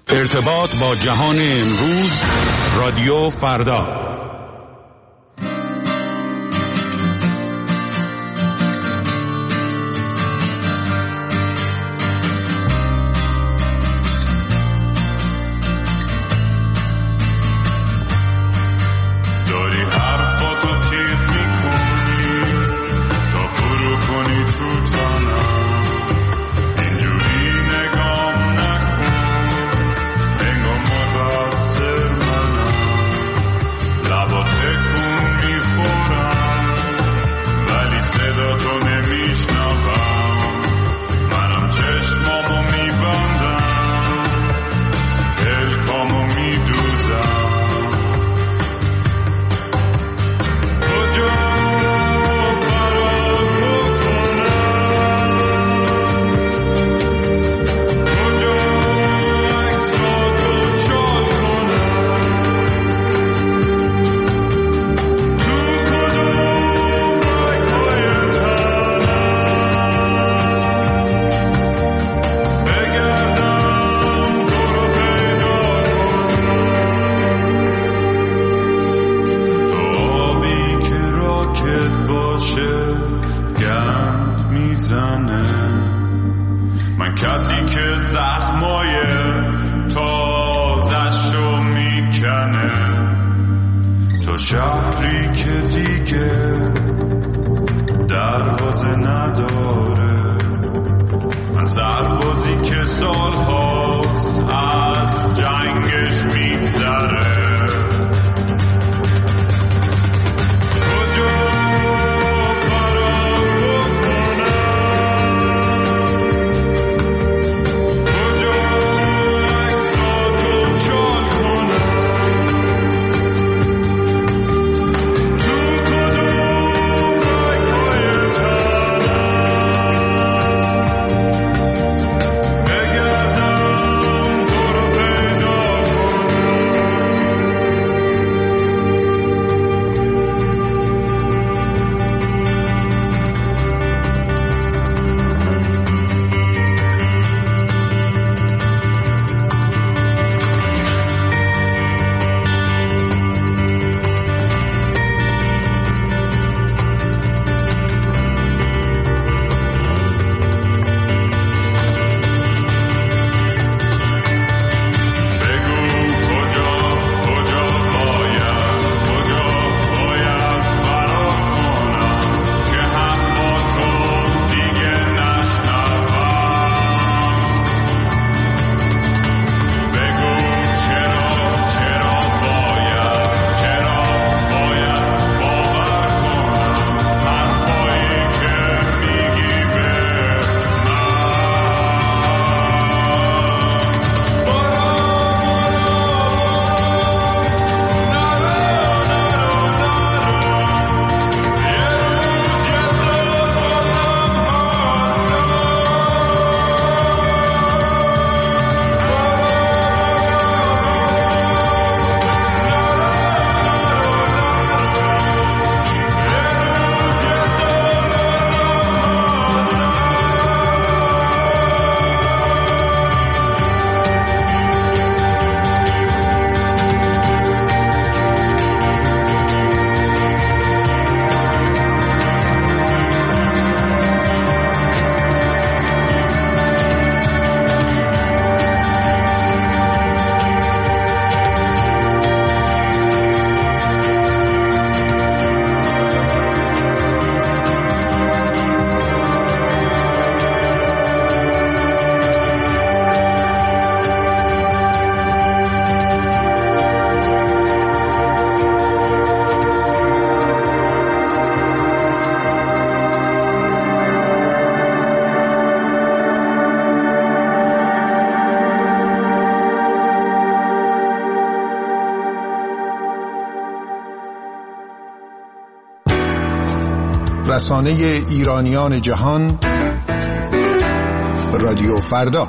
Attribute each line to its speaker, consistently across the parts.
Speaker 1: ارتباط با جهان امروز، رادیو فردا.
Speaker 2: رسانه ایرانیان جهان، رادیو فردا.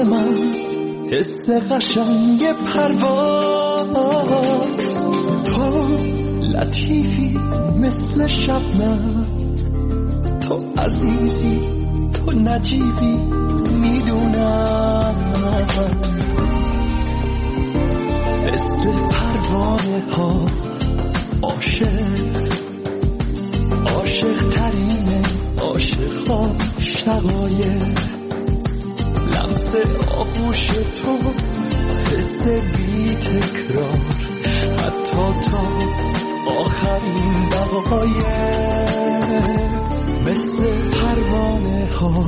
Speaker 3: من حس قشنگ پرواز، تو لطیفی مثل شبنم، تو عزیزی تو نجیبی میدونم، مثل پروانه ها عاشق ترینه عاشق ها شقایق، لمس آغوش تو حس بی تکرار، حتی تا آخرین دقایق، مثل پروانه ها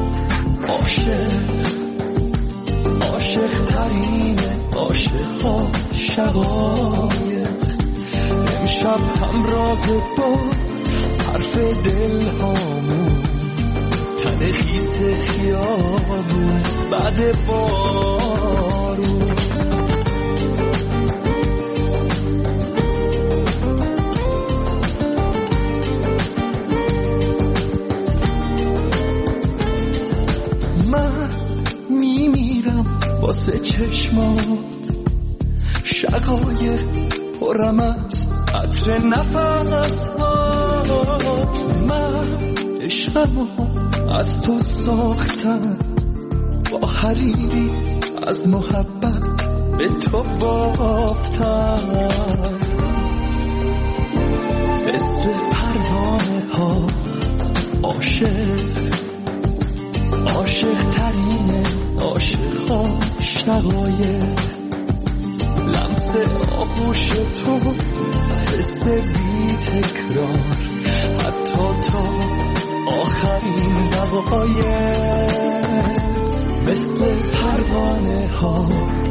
Speaker 3: عاشق ترینه عاشق ها شقایق، امشب همراز با حرف دل هامون، تن خیس خیابون بعد بارون. من میمیرم واسه چشمات، شقایق پرم از عطر نفس ها، من عشقمو از تو ساختم، با حریری از محبت به تو بافتم، مثل پروانه ها عاشق ترینه عاشق ها شقایق، لمس آغوش تو حس بی تکرار، حتی تا آخرین دقایق، مثل پروانه ها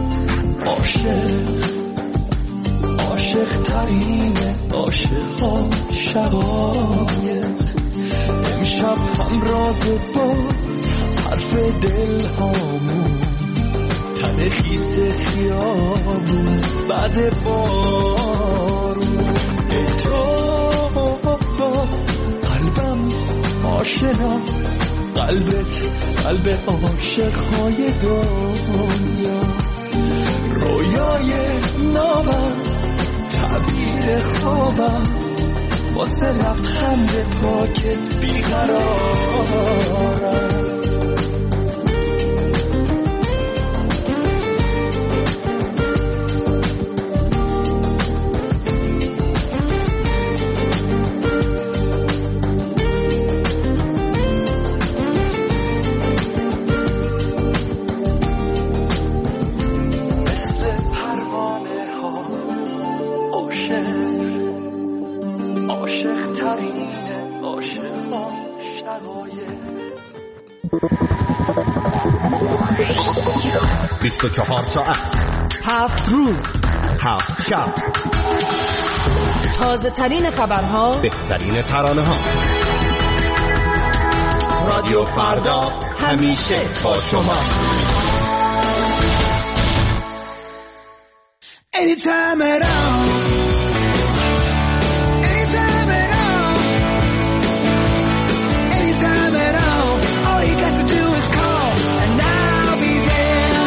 Speaker 3: عاشق ترینه عاشق ها شقایق، امشب همراز با حرف دل هامون، تن خیس خیابون بعد بارون. ای تو قلبم آشنا، قلبت قلب عاشق‌های دنیا، رویای نامم تعبیر خوابم، واسه لبخند پاکت بیقرارم. عاشق ترینه عاشق ها شقایق.
Speaker 1: 24 ساعت
Speaker 4: 7 روز
Speaker 1: 7 شب،
Speaker 4: تازه ترین خبرها،
Speaker 1: بهترین ترانه ها. رادیو فردا همیشه با شما.
Speaker 3: Anytime at all, anytime at all, anytime at all, all you got to do is call and I'll be there.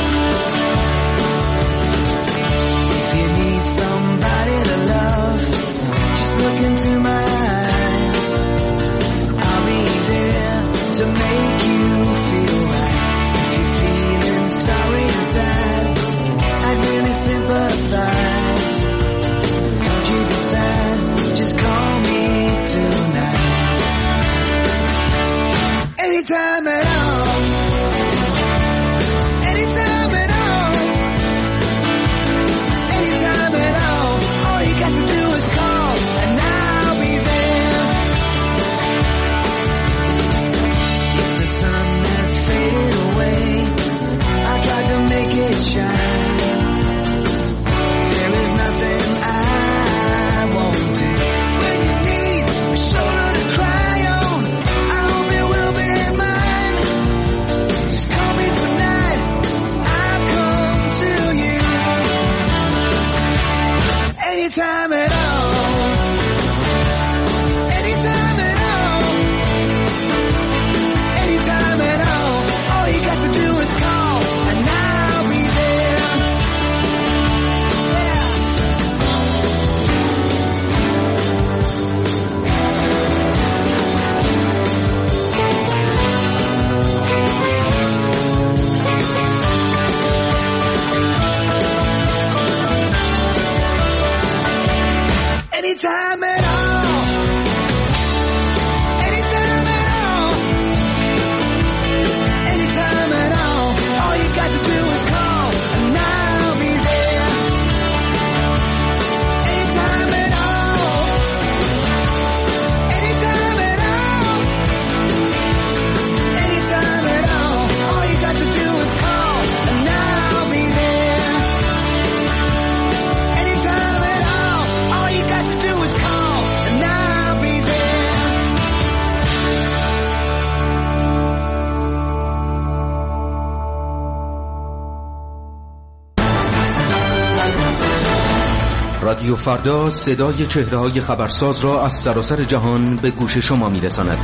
Speaker 3: If you need somebody to love, just look into my eyes. I'll be there to make you feel right. If you're feeling sorry and sad, I'd really sympathize.
Speaker 5: رادیو فردا صدای چهره‌های خبرساز را از سراسر جهان به گوش شما می‌رساند.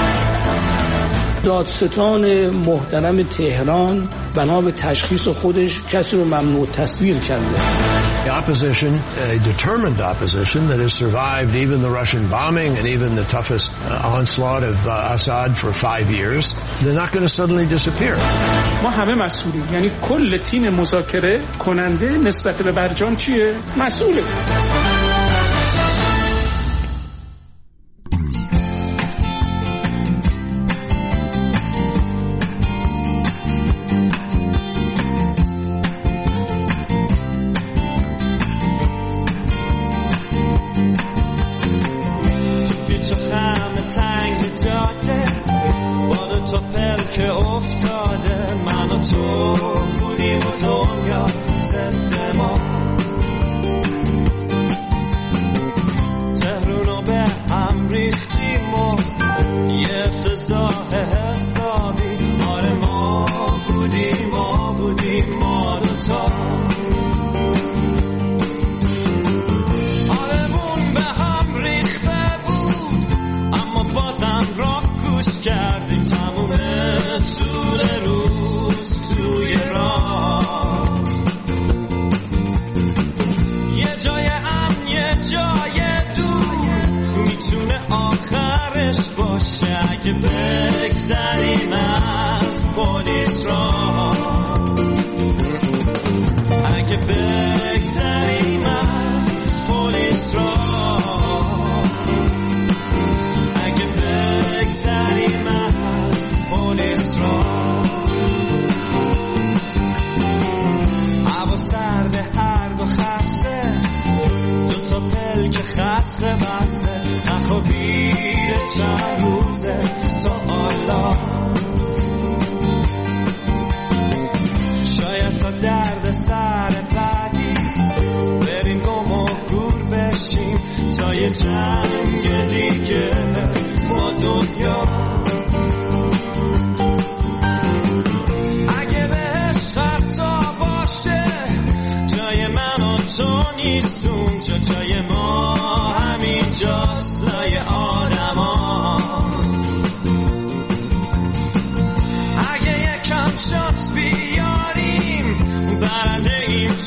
Speaker 6: دادستان محترم تهران بنا به تشخیص خودش کسی رو ممنوع تصویر کرده.
Speaker 7: The opposition, a determined opposition that has survived even the Russian bombing and even the toughest onslaught of Assad for 5 years, they're not going to suddenly disappear.
Speaker 8: ما همه مسئولیم، یعنی کل تیم مذاکره کننده نسبت به برجام چیه؟ مسئوله.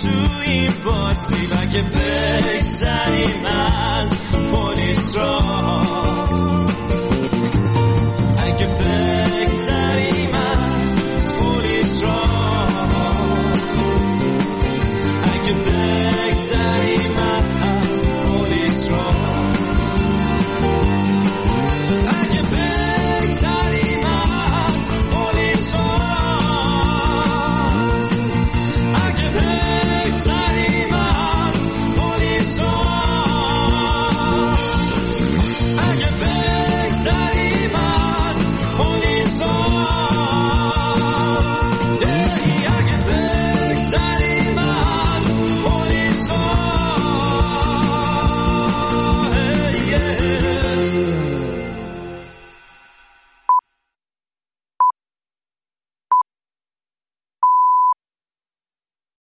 Speaker 3: بگذریم از پلیس را